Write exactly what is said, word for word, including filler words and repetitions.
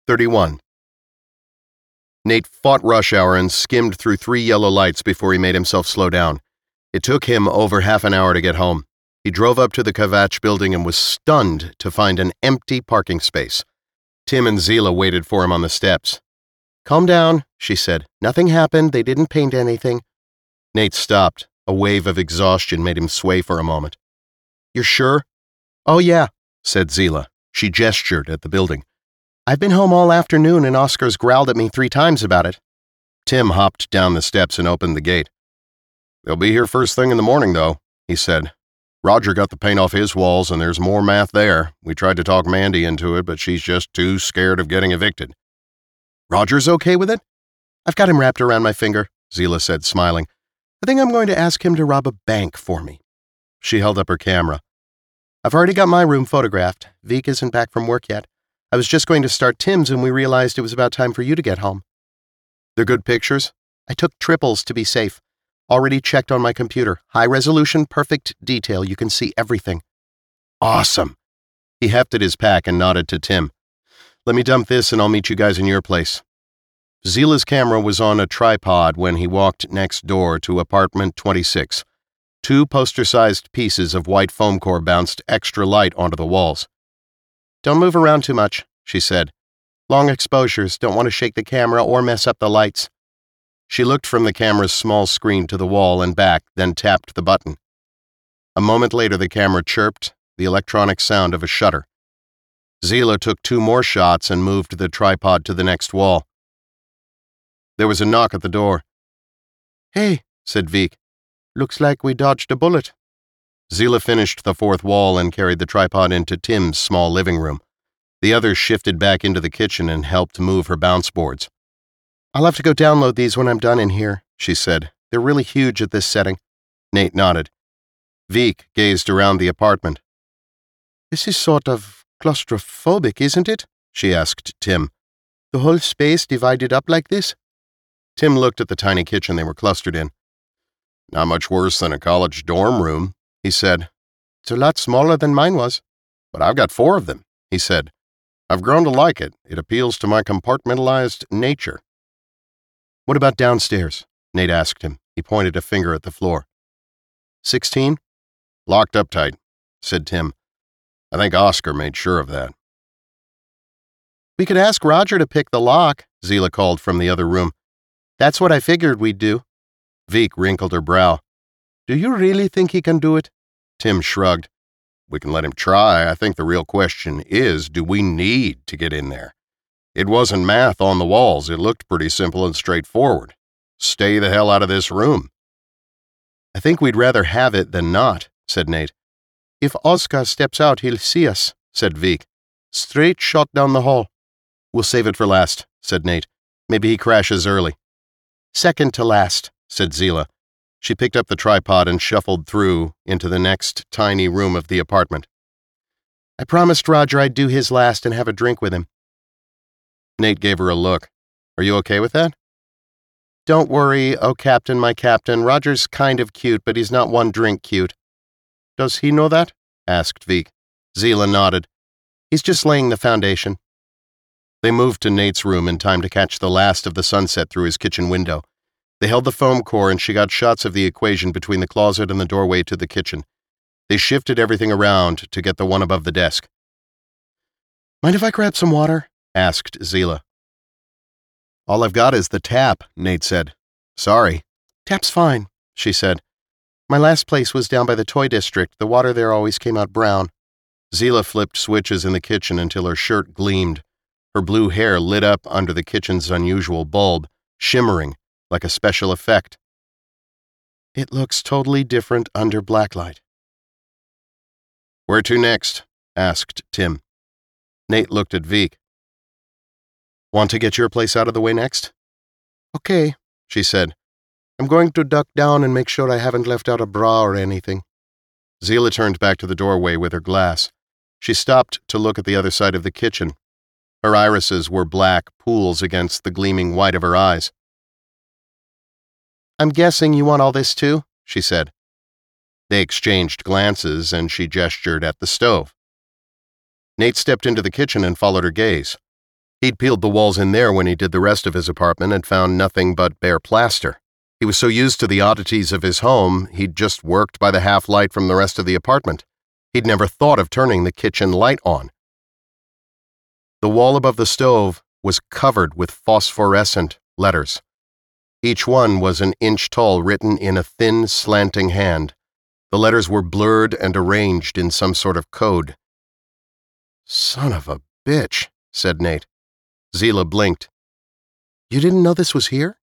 thirty-one. Nate fought rush hour and skimmed through three yellow lights before he made himself slow down. It took him over half an hour to get home. He drove up to the Kvatch building and was stunned to find an empty parking space. Tim and Zila waited for him on the steps. "Calm down," she said. "Nothing happened. They didn't paint anything." Nate stopped. A wave of exhaustion made him sway for a moment. "You're sure?" "Oh, yeah," said Zila. She gestured at the building. "I've been home all afternoon and Oscar's growled at me three times about it." Tim hopped down the steps and opened the gate. "They'll be here first thing in the morning, though," he said. "Roger got the paint off his walls, and there's more math there. We tried to talk Mandy into it, but she's just too scared of getting evicted." "Roger's okay with it?" "I've got him wrapped around my finger," Zila said, smiling. "I think I'm going to ask him to rob a bank for me." She held up her camera. "I've already got my room photographed. Veek isn't back from work yet. I was just going to start Tim's when we realized it was about time for you to get home." "They're good pictures?" "I took triples to be safe. Already checked on my computer. High resolution, perfect detail. You can see everything." "Awesome." He hefted his pack and nodded to Tim. "Let me dump this and I'll meet you guys in your place." Zila's camera was on a tripod when he walked next door to apartment twenty-six. Two poster-sized pieces of white foam core bounced extra light onto the walls. "Don't move around too much," she said. "Long exposures, don't want to shake the camera or mess up the lights." She looked from the camera's small screen to the wall and back, then tapped the button. A moment later the camera chirped, the electronic sound of a shutter. Zila took two more shots and moved the tripod to the next wall. There was a knock at the door. "Hey," said Veek. "Looks like we dodged a bullet." Zila finished the fourth wall and carried the tripod into Tim's small living room. The others shifted back into the kitchen and helped move her bounce boards. "I'll have to go download these when I'm done in here," she said. "They're really huge at this setting." Nate nodded. Veek gazed around the apartment. "This is sort of claustrophobic, isn't it?" she asked Tim. "The whole space divided up like this?" Tim looked at the tiny kitchen they were clustered in. "Not much worse than a college dorm room," he said. "It's a lot smaller than mine was." "But I've got four of them," he said. "I've grown to like it. It appeals to my compartmentalized nature." "What about downstairs?" Nate asked him. He pointed a finger at the floor. Sixteen? "Locked up tight," said Tim. "I think Oscar made sure of that." "We could ask Roger to pick the lock," Zila called from the other room. "That's what I figured we'd do." Veek wrinkled her brow. "Do you really think he can do it?" Tim shrugged. "We can let him try. I think the real question is, do we need to get in there? It wasn't math on the walls. It looked pretty simple and straightforward. Stay the hell out of this room." "I think we'd rather have it than not," said Nate. "If Oscar steps out, he'll see us," said Veek. "Straight shot down the hall." "We'll save it for last," said Nate. "Maybe he crashes early." "Second to last," said Zila. She picked up the tripod and shuffled through into the next tiny room of the apartment. "I promised Roger I'd do his last and have a drink with him." Nate gave her a look. "Are you okay with that?" "Don't worry, oh Captain, my Captain. Roger's kind of cute, but he's not one drink cute." "Does he know that?" asked Veek. Zila nodded. "He's just laying the foundation." They moved to Nate's room in time to catch the last of the sunset through his kitchen window. They held the foam core and she got shots of the equation between the closet and the doorway to the kitchen. They shifted everything around to get the one above the desk. "Mind if I grab some water?" asked Zila. "All I've got is the tap," Nate said. "Sorry." "Tap's fine," she said. "My last place was down by the toy district. The water there always came out brown." Zila flipped switches in the kitchen until her shirt gleamed. Her blue hair lit up under the kitchen's unusual bulb, shimmering like a special effect. "It looks totally different under blacklight." "Where to next?" asked Tim. Nate looked at Veek. "Want to get your place out of the way next?" "Okay," she said. "I'm going to duck down and make sure I haven't left out a bra or anything." Zila turned back to the doorway with her glass. She stopped to look at the other side of the kitchen. Her irises were black pools against the gleaming white of her eyes. "I'm guessing you want all this too?" she said. They exchanged glances and she gestured at the stove. Nate stepped into the kitchen and followed her gaze. He'd peeled the walls in there when he did the rest of his apartment and found nothing but bare plaster. He was so used to the oddities of his home, he'd just worked by the half-light from the rest of the apartment. He'd never thought of turning the kitchen light on. The wall above the stove was covered with phosphorescent letters. Each one was an inch tall, written in a thin, slanting hand. The letters were blurred and arranged in some sort of code. "Son of a bitch," said Nate. Zila blinked. "You didn't know this was here?"